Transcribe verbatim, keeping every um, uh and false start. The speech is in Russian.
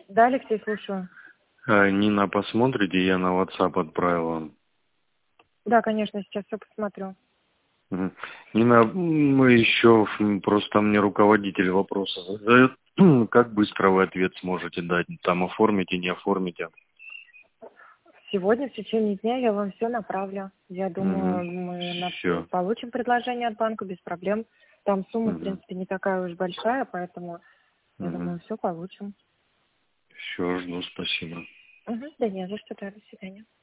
Да, Алексей, слушаю. А, Нина, посмотрите, я на WhatsApp отправил вам. Да, конечно, сейчас все посмотрю. Мгм. Нина, мы еще м, просто мне руководитель вопроса задает, как быстро вы ответ сможете дать, там оформите, не оформите. Сегодня, в течение дня, я вам все направлю. Я Угу. думаю, мы на- Все. получим предложение от банка без проблем. Там сумма, в принципе, не такая уж большая, поэтому, я Угу. думаю, все получим. Все, жду, спасибо. Угу, да не за что, да, до свидания.